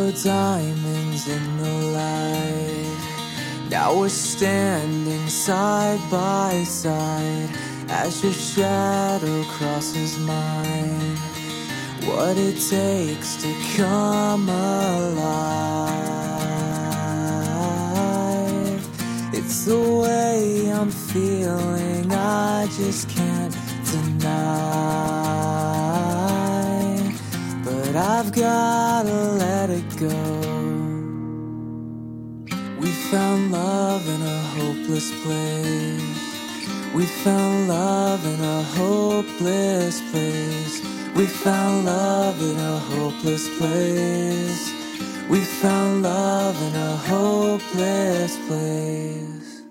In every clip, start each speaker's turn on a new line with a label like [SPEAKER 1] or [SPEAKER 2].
[SPEAKER 1] Yellow diamonds in the light. Now we're standing side by side as your shadow crosses mine. What it takes to come alive. It's the way I'm feeling, I just can't deny. But I've gotta let it go. We found love in a hopeless place. We found love in a hopeless place. We found love in a hopeless place. We found love in a hopeless place.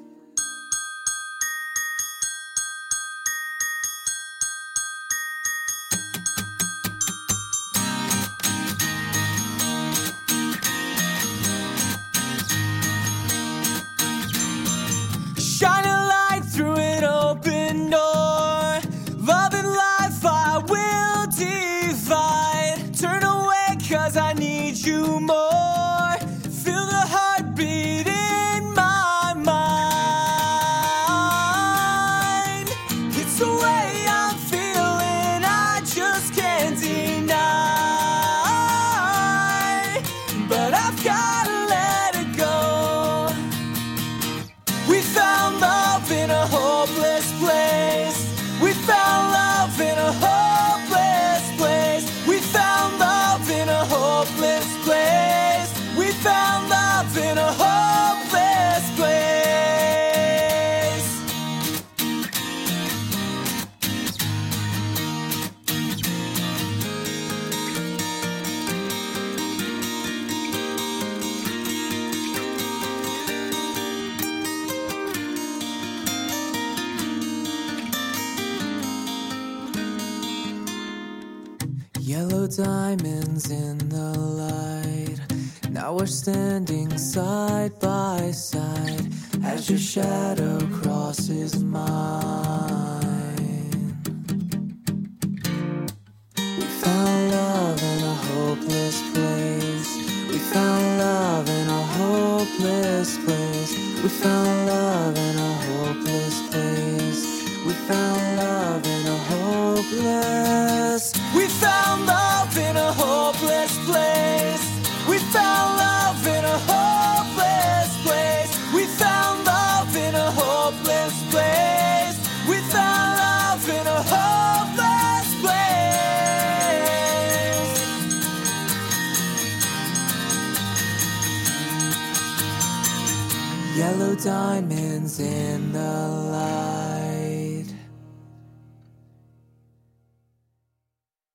[SPEAKER 1] Shine a light through an open door. Love and life I will divide. Turn away 'cause I need you more. Feel the heartbeat in my mind. It's the way I'm feeling, I just can't deny. But I've gotta let it go. We found love in a hopeless place. We found love in a hopeless place. We found love in a hopeless place. We found love in a hopeless place. Yellow diamonds in the light. Now we're standing side by side as your shadow crosses mine. We found love in a hopeless place. We found love in a hopeless place. We found love in a hopeless place. We found love in a hopeless. We found love in a hopeless place. We found love in a hopeless place. We found love in a hopeless place. We found love in a hopeless place. Yellow diamonds in the light.